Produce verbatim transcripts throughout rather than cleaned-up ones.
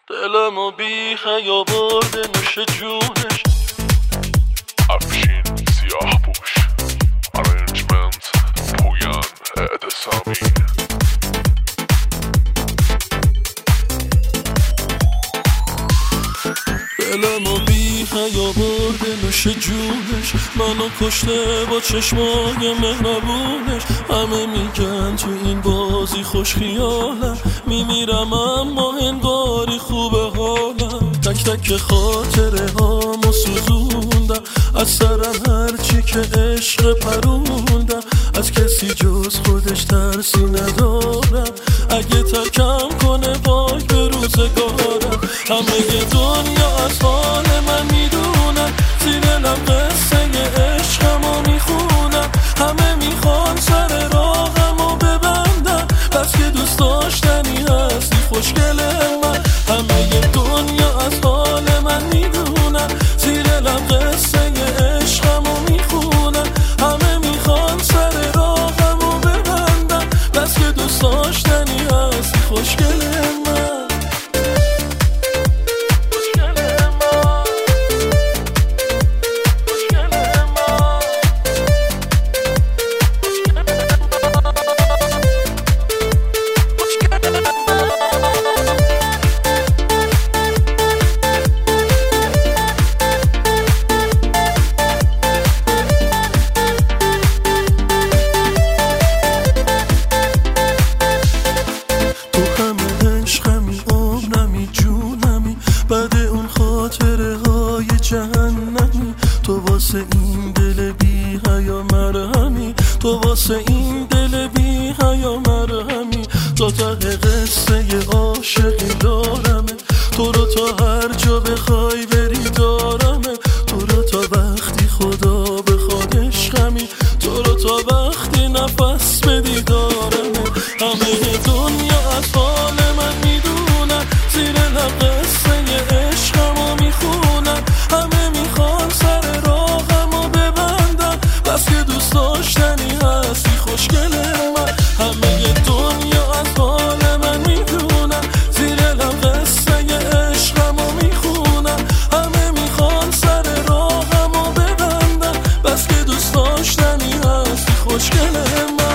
دلمو بی حیا برده نوش جونش. افشین سیاه پوش ارنجمنت پویان اعتصامی. دلمو بی حیا برده نوش جونش. منو کشته با چشمای مهربونش. همه میگن تو این بازی خوش خیالم، میمیرم اما انگاری خوبه حالم. تک تک خاطره هامو سوزوندم، از سرم هرچی که عشق پروندم. از کسی جز خودش ترسی ندارم، اگه ترکم کنه وای به روزگارم. همه دنیا از حال من میدونن، زیر لب قصه عشقمو میخونن. همه میخوان سر راهمو ببندن، بس که دوست داشتنی هستی خوشگل من. همه دنیا از حال من میدونن، زیر لب قصه عشقمو میخونن. همه میخوان سر راهمو ببندن، بس که دوست داشتنی هستی خوشگل من. بعد اون خاطره های جهنمی، تو واسه این دل بی حیا مرهمی. تو واسه این دل بی حیا مرهمی. تا ته قصه عاشقی دارمه، تو رو تا هر جا بخوای بری دارمه. تو رو تا وقتی خدا بخواد عشقمی، تو رو تا وقتی نفس بدی دارمه. همه دنیا از حال من میدونن، زیر لب قصه عشقمو میخونن. همه میخوان سر راهمو ببندن، بس که دوست داشتنی هستی خوشگل من. همه دنیا از حال من میدونن، زیر لب قصه عشقمو میخونن. همه میخوان سر راهمو ببندن، بس که دوست داشتنی هستی خوشگل من.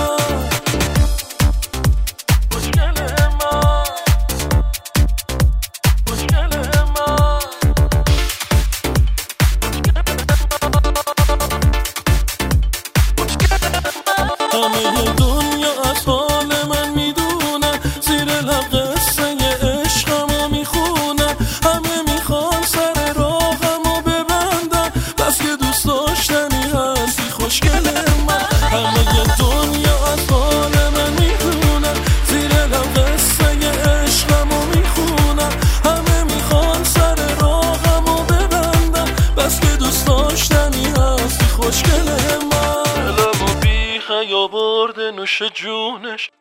همه دنیا از حال من میدونن، زیر لب قصه عشقمو میخونن. همه میخوان سر راهمو ببندن، بس که دوست داشتنی هستی خوشگل من. همه دنیا از حال من میدونن، زیر لب قصه عشقمو میخونن. همه میخوان سر راهمو ببندن، بس که دوست داشتنی هستی خوشگل من. دلمو بی حیا برده نوش جونش.